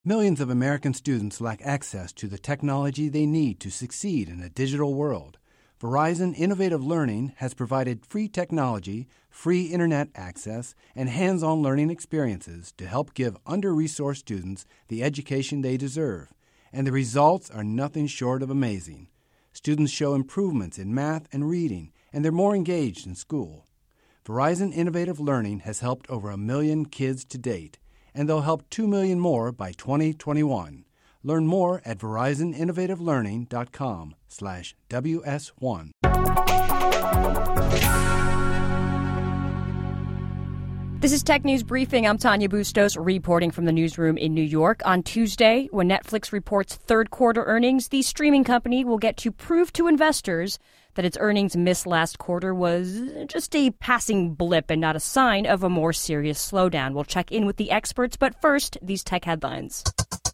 Millions of American students lack access to the technology they need to succeed in a digital world. Verizon Innovative Learning has provided free technology, free internet access, and hands-on learning experiences to help give under-resourced students the education they deserve. And the results are nothing short of amazing. Students show improvements in math and reading, and they're more engaged in school. Verizon Innovative Learning has helped over 1 million kids to date, and they'll help 2 million more by 2021. Learn more at VerizonInnovativeLearning.com/WS1. This is Tech News Briefing. I'm Tanya Bustos, reporting from the newsroom in New York. On Tuesday, when Netflix reports third quarter earnings, the streaming company will get to prove to investors that its earnings miss last quarter was just a passing blip and not a sign of a more serious slowdown. We'll check in with the experts, but first, these tech headlines.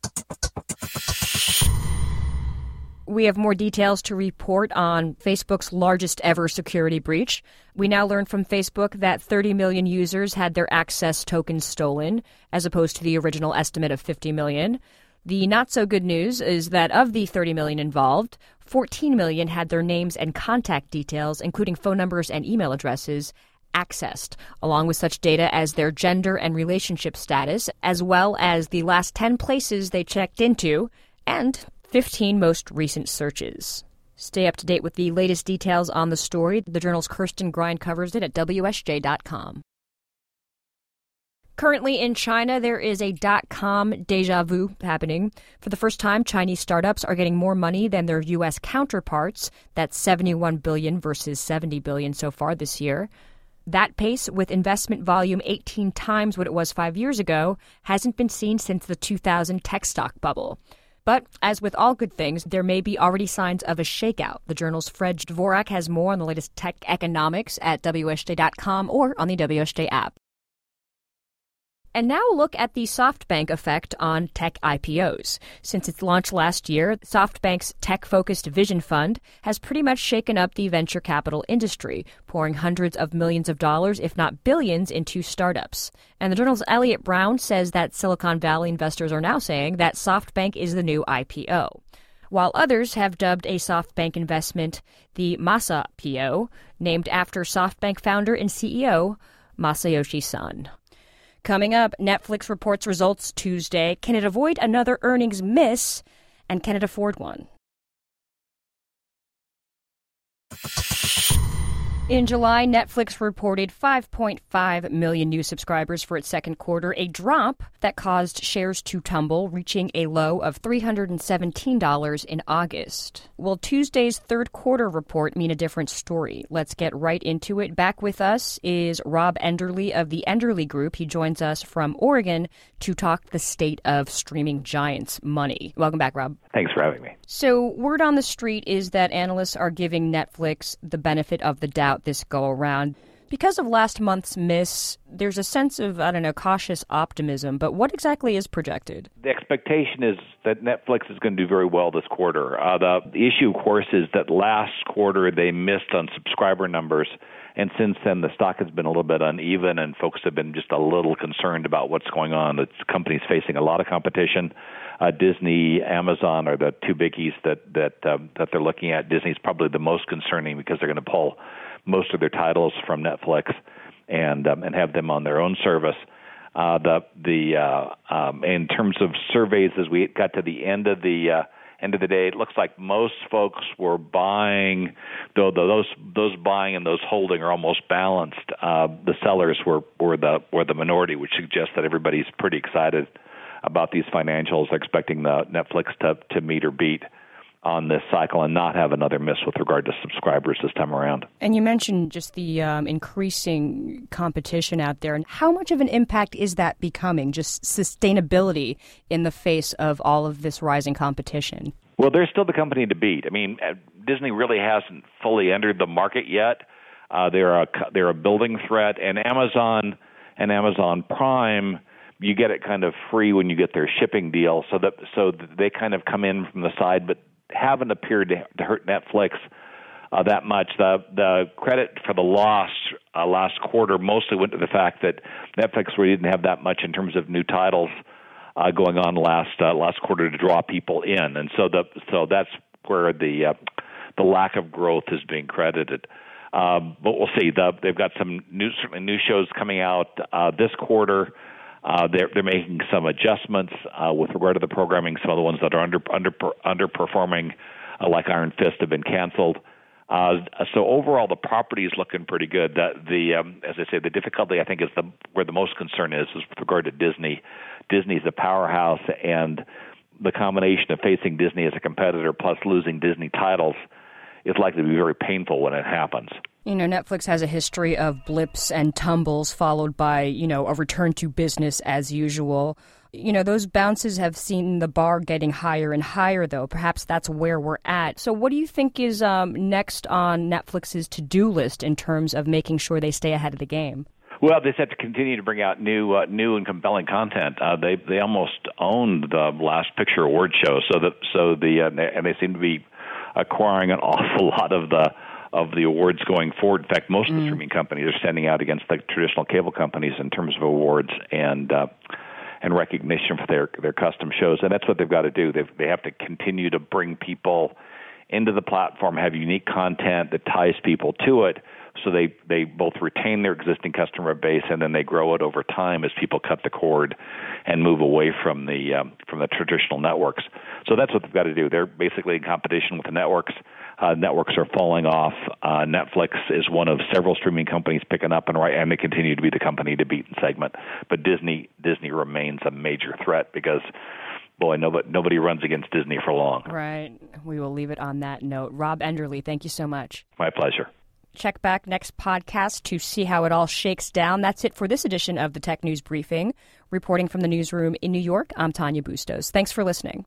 We have more details to report on Facebook's largest ever security breach. We now learn from Facebook that 30 million users had their access tokens stolen, as opposed to the original estimate of 50 million. The not-so-good news is that of the 30 million involved, 14 million had their names and contact details, including phone numbers and email addresses, accessed, along with such data as their gender and relationship status, as well as the last 10 places they checked into, and 15 most recent searches. Stay up to date with the latest details on the story. The Journal's Kirsten Grind covers it at WSJ.com. Currently in China, there is a dot-com deja vu happening. For the first time, Chinese startups are getting more money than their U.S. counterparts. That's $71 billion versus $70 billion so far this year. That pace, with investment volume 18 times what it was 5 years ago, hasn't been seen since the 2000 tech stock bubble. But as with all good things, there may be already signs of a shakeout. The Journal's Fred Dvorak has more on the latest tech economics at WSJ.com or on the WSJ app. And now a look at the SoftBank effect on tech IPOs. Since its launch last year, SoftBank's tech-focused Vision Fund has pretty much shaken up the venture capital industry, pouring hundreds of millions of dollars, if not billions, into startups. And the Journal's Elliot Brown says that Silicon Valley investors are now saying that SoftBank is the new IPO, while others have dubbed a SoftBank investment the Masa PO, named after SoftBank founder and CEO Masayoshi Son. Coming up, Netflix reports results Tuesday. Can it avoid another earnings miss, and can it afford one? In July, Netflix reported 5.5 million new subscribers for its second quarter, a drop that caused shares to tumble, reaching a low of $317 in August. Will Tuesday's third quarter report mean a different story? Let's get right into it. Back with us is Rob Enderle of the Enderle Group. He joins us from Oregon to talk the state of streaming giants' money. Welcome back, Rob. Thanks for having me. So, word on the street is that analysts are giving Netflix the benefit of the doubt this go-around. Because of last month's miss, there's a sense of, cautious optimism. But what exactly is projected? The expectation is that Netflix is going to do very well this quarter. The issue, of course, is that last quarter they missed on subscriber numbers. And since then, the stock has been a little bit uneven, and folks have been just a little concerned about what's going on. The company's facing a lot of competition. Disney, Amazon are the two biggies that they're looking at. Disney's probably the most concerning because they're going to pull most of their titles from Netflix and have them on their own service. In terms of surveys, as we got to the end of the day, it looks like most folks were buying, though those buying and those holding are almost balanced. The sellers were the minority, which suggests that everybody's pretty excited about these financials, expecting the Netflix to meet or beat on this cycle and not have another miss with regard to subscribers this time around. And you mentioned just the increasing competition out there. And how much of an impact is that becoming, just sustainability in the face of all of this rising competition? Well, they're still the company to beat. I mean, Disney really hasn't fully entered the market yet. They're a building threat. And Amazon Prime, you get it kind of free when you get their shipping deal, so they kind of come in from the side, but haven't appeared to hurt Netflix that much. The credit for the loss last quarter mostly went to the fact that Netflix really didn't have that much in terms of new titles going on last quarter to draw people in, and so that's where the lack of growth is being credited. But we'll see. They've got some certainly new shows coming out this quarter. They're making some adjustments with regard to the programming. Some of the ones that are underperforming, like Iron Fist, have been canceled. So overall, the property is looking pretty good. As I say, the difficulty I think is where the most concern is with regard to Disney. Disney's a powerhouse, and the combination of facing Disney as a competitor plus losing Disney titles is likely to be very painful when it happens. You know, Netflix has a history of blips and tumbles followed by, a return to business as usual. Those bounces have seen the bar getting higher and higher, though. Perhaps that's where we're at. So what do you think is next on Netflix's to-do list in terms of making sure they stay ahead of the game? Well, they just have to continue to bring out new and compelling content. They almost owned the Last Picture Award show, and they seem to be acquiring an awful lot of the awards going forward. In fact, most of the streaming companies are standing out against the traditional cable companies in terms of awards and recognition for their custom shows, and that's what they've got to do. They have to continue to bring people into the platform, have unique content that ties people to it, so they both retain their existing customer base and then they grow it over time as people cut the cord and move away from the traditional networks. So that's what they've got to do. They're basically in competition with the networks. Networks are falling off. Netflix is one of several streaming companies picking up, and they continue to be the company to beat in segment. But Disney remains a major threat because, boy, nobody runs against Disney for long. Right. We will leave it on that note. Rob Enderle, thank you so much. My pleasure. Check back next podcast to see how it all shakes down. That's it for this edition of the Tech News Briefing. Reporting from the newsroom in New York, I'm Tanya Bustos. Thanks for listening.